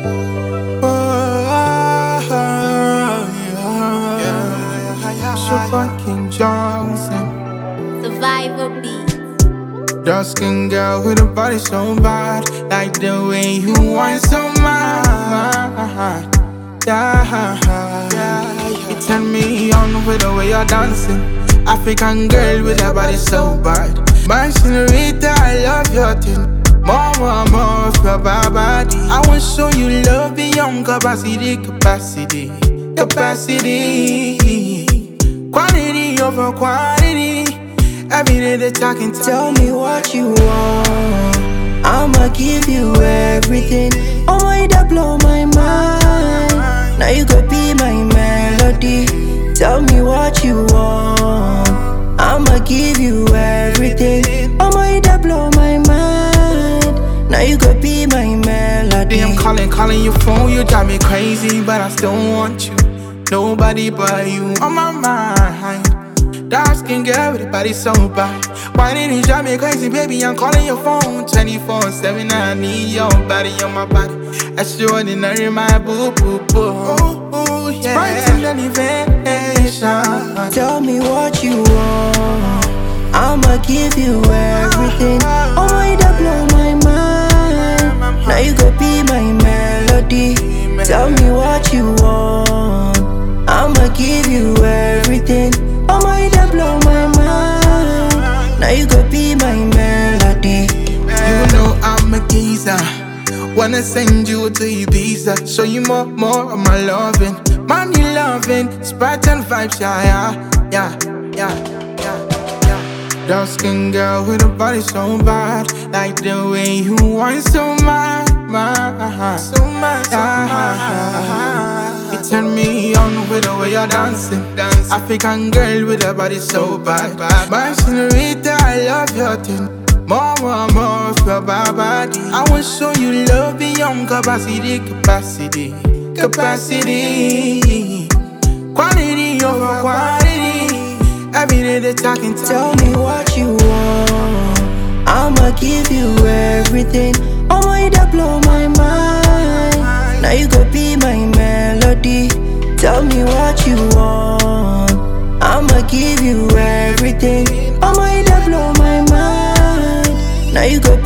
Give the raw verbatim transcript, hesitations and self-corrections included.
Super King Johnson, Survivor beat. dark skin girl with a body so bad, like the way you want so much. Yeah, you turn me on with the way you're dancing. African girl with a body so bad. My senorita, I love your thing. More, more, more of your body. I want to show you love beyond capacity, capacity, capacity. Quantity over quantity. Every day they're talking to Tell me what you want, I'ma give you everything. Oh my, that blow my mind. Now you could be my melody. Tell me what you want, I'ma give you everything. Oh my, that blow my mind. Now you could be my melody. I'm calling, calling your phone, you drive me crazy, but I still want you. Nobody but you on my mind. Dark skin girl with a body so bad. Why didn't you drive me crazy, baby? I'm calling your phone twenty-four seven. I need your body on my body. Extraordinary, my boo boo boo. Ooh, ooh, yeah. Sprite in elevation. Tell me what you want, I'ma give you everything. Oh my, that blow my mind. Now you could be my melody. Tell me what you want, I'ma give you everything. Oh my, that blow my mind. Now you could be my melody. You know I'm a geezer. Wanna send you to Ibiza, show you more, more of my loving, money loving, Sprite and vibes, yeah, yeah, yeah, yeah, yeah. Dark skin girl with a body so bad, like the way you want so much, much, so much, so much. You turn me on with the way you're dancing, dance. African girl with a body so bad, my senorita, I love your thing. More, more, more of your body. I want to show you love beyond capacity, capacity, capacity. Quantity over quantity. Every day they're talking to Tell me what you want, I'ma give you everything. Oh my, that blow my mind. Now you could be my melody. Tell me what you want, I'ma give you everything. Oh my, that blow my mind. Now you go